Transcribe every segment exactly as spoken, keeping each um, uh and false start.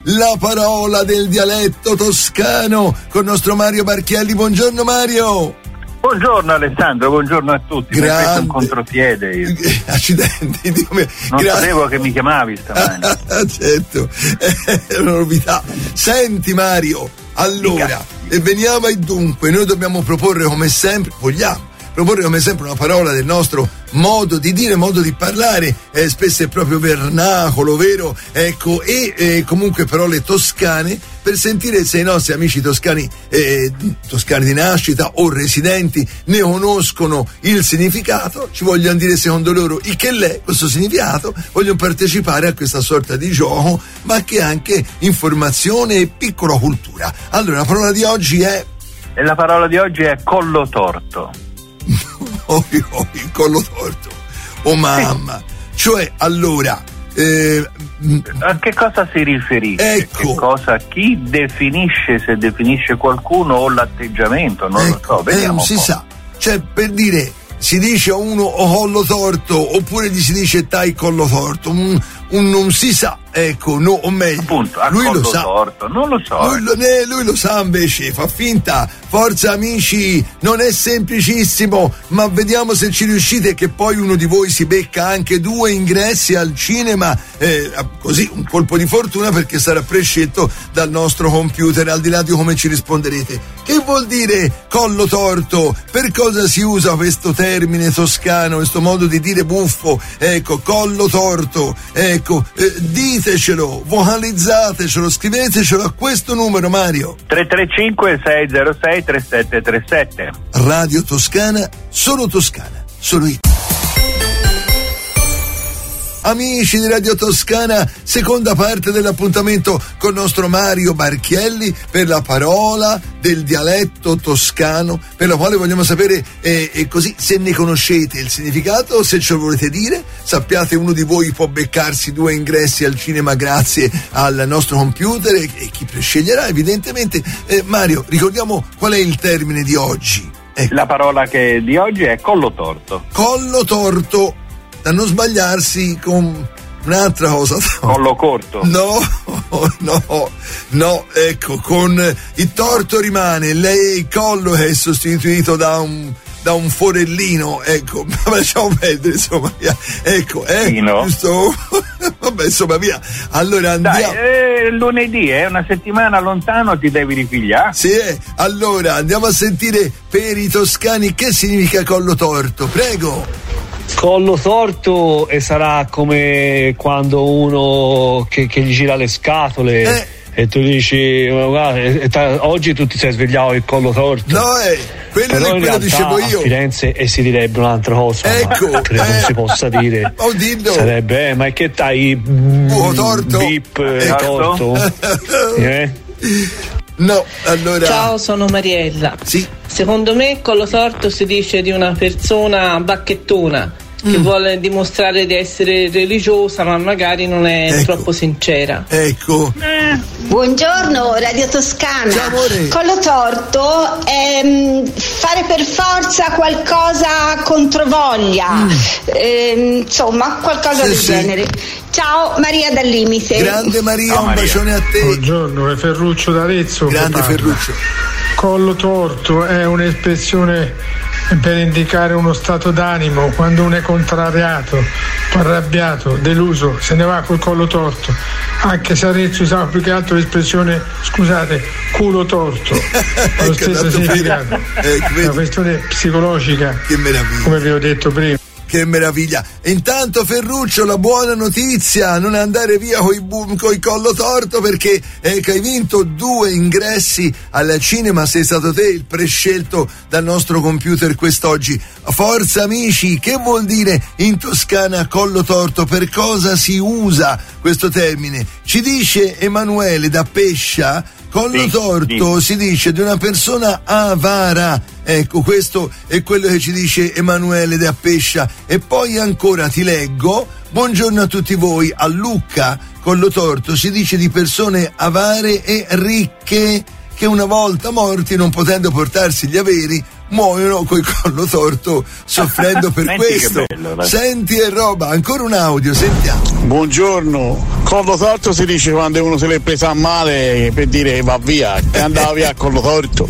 la parola del dialetto toscano con il nostro Mario Barchielli. Buongiorno Mario. Buongiorno Alessandro, buongiorno a tutti. Mi hai preso un contropiede io. Accidenti, Dio mio. Non Gra- sapevo che mi chiamavi stamani. Certo, è una novità. Senti Mario, allora, e veniamo ai dunque, noi dobbiamo proporre come sempre, vogliamo proporre come sempre una parola del nostro modo di dire, modo di parlare, eh, spesso è proprio vernacolo, vero? Ecco, e eh, comunque parole toscane per sentire se i nostri amici toscani, eh, toscani di nascita o residenti ne conoscono il significato, ci vogliono dire secondo loro il che l'è questo significato, vogliono partecipare a questa sorta di gioco, ma che è anche informazione e piccola cultura. Allora, la parola di oggi è... E la parola di oggi è collo torto. Oh, oh, il collo torto, oh mamma, cioè allora eh, a che cosa si riferisce? Ecco. Che cosa, chi definisce, se definisce qualcuno o l'atteggiamento, non ecco, lo so, vediamo eh, non si sa, cioè per dire si dice a uno o collo torto oppure gli si dice tai collo torto, un, un non si sa, ecco, no, o meglio, appunto, a lui collo lo sa, torto, non lo so. Lui lo, eh, lui lo sa invece, fa finta, forza amici, non è semplicissimo, ma vediamo se ci riuscite, che poi uno di voi si becca anche due ingressi al cinema, eh, così un colpo di fortuna perché sarà prescelto dal nostro computer, al di là di come ci risponderete. Che vuol dire collo torto? Per cosa si usa questo termine toscano, questo modo di dire buffo? Ecco, collo torto, ecco, eh, ditecelo, vocalizzatecelo, scrivetecelo a questo numero, Mario. tre tre cinque sei zero sei tre sette tre sette. Radio Toscana, solo Toscana, solo io. Amici di Radio Toscana, seconda parte dell'appuntamento con il nostro Mario Barchielli per la parola del dialetto toscano, per la quale vogliamo sapere eh, eh, così se ne conoscete il significato, se ce lo volete dire. Sappiate, uno di voi può beccarsi due ingressi al cinema grazie al nostro computer e, e chi presceglierà evidentemente. Eh, Mario, ricordiamo qual è il termine di oggi. Ecco. La parola che di oggi è collo torto. Collo torto. Da non sbagliarsi con un'altra cosa. Collo corto. No, no, no, ecco, con il torto rimane, lei il collo è sostituito da un da un forellino, ecco, ma lasciamo perdere, insomma, via. Ecco, eh, sì, no? giusto? Vabbè, insomma, via. Allora andiamo. Dai, eh, lunedì, è eh, una settimana lontano, ti devi ripigliare. Sì, eh. Allora andiamo a sentire per i toscani che significa collo torto, prego. Collo torto e sarà come quando uno che, che gli gira le scatole eh. e tu dici guarda, e ta, oggi tu ti sei svegliato il collo torto. No, eh, quello però è quello dicevo io. A Firenze e si direbbe un'altra cosa, ecco, ma credo eh. non si possa dire. Oh, dillo. Sarebbe, eh, ma che tai buco torto? Bip eh, torto? eh? No, allora. Ciao, sono Mariella. Sì. Secondo me collo torto si dice di una persona bacchettona che mm. vuole dimostrare di essere religiosa ma magari non è ecco. troppo sincera. Ecco. Eh. Buongiorno Radio Toscana. Ciao, amore. Collo torto è mh, fare per forza qualcosa controvoglia, mm. eh, insomma qualcosa sì, del sì. genere. Ciao, Maria dal Limite. Grande Maria, Ciao, un Maria. bacione a te. Buongiorno, è Ferruccio d'Arezzo. Grande Ferruccio. Collo torto è un'espressione per indicare uno stato d'animo quando uno è contrariato, arrabbiato, deluso, se ne va col collo torto. Anche se Arezzo usava più che altro l'espressione, scusate, culo torto, lo stesso significato. Eh, è una questione psicologica, che meraviglia, come vi ho detto prima. Che meraviglia. Intanto Ferruccio, la buona notizia, non andare via coi, bu- coi collo torto perché eh, hai vinto due ingressi al cinema, sei stato te il prescelto dal nostro computer quest'oggi. Forza amici, che vuol dire in Toscana collo torto? Per cosa si usa questo termine? Ci dice Emanuele da Pescia. Collo sì, torto sì. Si dice di una persona avara, ecco, questo è quello che ci dice Emanuele da Pescia. E poi ancora ti leggo: buongiorno a tutti voi, a Lucca collo torto si dice di persone avare e ricche che una volta morti, non potendo portarsi gli averi, muoiono col collo torto soffrendo per Senti questo. che bello, dai. Senti e roba, ancora un audio, sentiamo. Buongiorno, collo torto si dice quando uno se l'è presa a male per dire va via, che andava via a collo torto.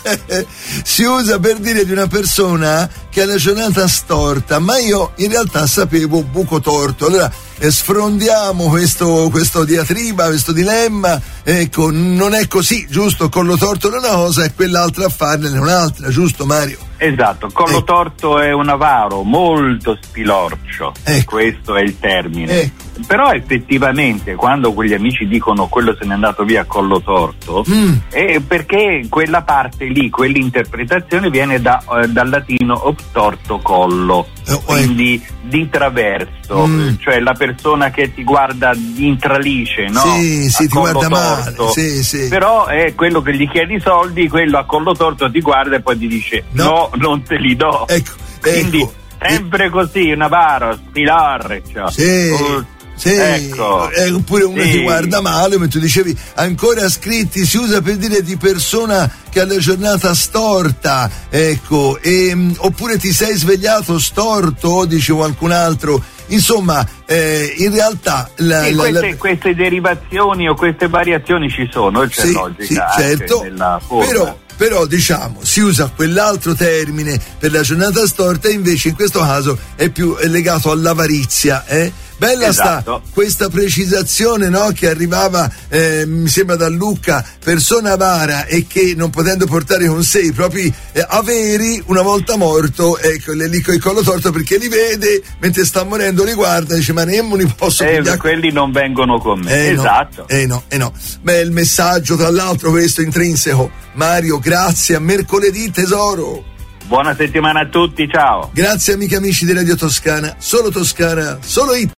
Si usa per dire di una persona che ha la giornata storta, ma io in realtà sapevo buco torto. Allora eh, sfrondiamo questo, questo diatriba, questo dilemma. Ecco, non è così, giusto? Collo torto è una cosa e quell'altra a farne è un'altra, giusto Mario? Esatto, collo Ecco. torto è un avaro molto spilorcio, Ecco. questo è il termine. Ecco. Però effettivamente quando quegli amici dicono quello se n'è andato via a collo torto, Mm. è perché quella parte lì, quell'interpretazione viene da, eh, dal latino obtorto collo, Eh, quindi di traverso, Mm. cioè la persona che ti guarda in tralice, no? Sì, sì, A ti collo guarda male, torto. sì, sì. Però è quello che gli chiedi soldi, quello a collo torto ti guarda e poi ti dice No. no, non te li do. Ecco, Quindi ecco. sempre così, un avaro, spilorcio. Sì, Uh, sì, ecco. eh, oppure uno Sì. ti guarda male, come tu dicevi, ancora scritti, si usa per dire di persona che ha la giornata storta, ecco, e, mh, oppure ti sei svegliato storto, dice qualcun altro. Insomma, eh, in realtà la, Sì, la- queste, la- queste derivazioni o queste variazioni ci sono, c'è sì, logica sì, anche certo, nella forma. però, però diciamo si usa quell'altro termine per la giornata storta e invece in questo caso è più è legato all'avarizia, eh? Bella Esatto. sta questa precisazione, no? Che arrivava eh, mi sembra da Lucca, persona avara e che non potendo portare con sé i propri eh, averi una volta morto, ecco, le lì coi collo torto perché li vede mentre sta morendo, li guarda e dice ma nemmeno li posso Eh, pigliare. quelli non vengono con me. Eh, no, esatto. eh no, eh no. Beh, il messaggio tra l'altro questo intrinseco. Mario, grazie, a mercoledì tesoro. Buona settimana a tutti, ciao. Grazie amiche e amici di Radio Toscana, solo Toscana, solo hit.